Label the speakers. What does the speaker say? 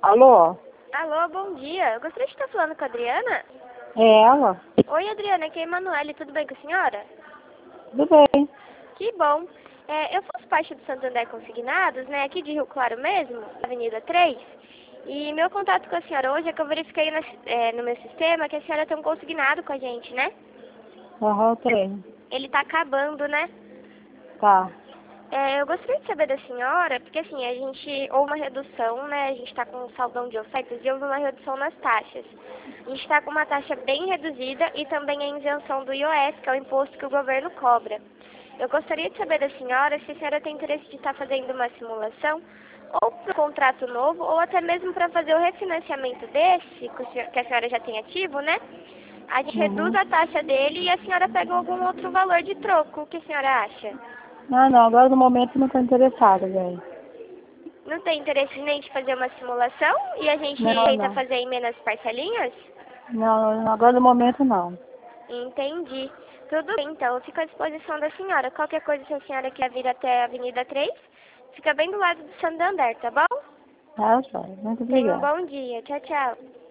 Speaker 1: Alô?
Speaker 2: Alô, bom dia. Eu gostaria de estar falando com a Adriana.
Speaker 1: É ela?
Speaker 2: Oi, Adriana, aqui é a Emanuele. Tudo bem com a senhora?
Speaker 1: Tudo bem.
Speaker 2: Que bom. Eu faço parte do Santander Consignados, né, aqui de Rio Claro mesmo, Avenida 3. E meu contato com a senhora hoje é que eu verifiquei no meu sistema que a senhora tem um consignado com a gente, né?
Speaker 1: Aham, tem.
Speaker 2: Ele tá acabando, né?
Speaker 1: Tá.
Speaker 2: Eu gostaria de saber da senhora, porque assim, a gente houve uma redução, né? A gente está com um saldão de ofertas e houve uma redução nas taxas. A gente está com uma taxa bem reduzida e também a isenção do IOS, que é o imposto que o governo cobra. Eu gostaria de saber da senhora se a senhora tem interesse de estar fazendo uma simulação, ou para um contrato novo, ou até mesmo para fazer o refinanciamento desse, que a senhora já tem ativo, né? A gente reduz
Speaker 1: Uhum.
Speaker 2: a taxa dele e a senhora pega algum outro valor de troco. O que a senhora acha?
Speaker 1: Não, agora no momento não estou interessada, velho.
Speaker 2: Não tem interesse nem de fazer uma simulação e a gente
Speaker 1: Não,
Speaker 2: tenta
Speaker 1: não.
Speaker 2: fazer em menos parcelinhas?
Speaker 1: Não, agora no momento não.
Speaker 2: Entendi. Tudo bem, então. Eu fico à disposição da senhora. Qualquer coisa, se a senhora quer vir até a Avenida 3, fica bem do lado do Santander, tá bom?
Speaker 1: Tá, joia. Muito
Speaker 2: Tenha um
Speaker 1: obrigada.
Speaker 2: bom dia. Tchau, tchau.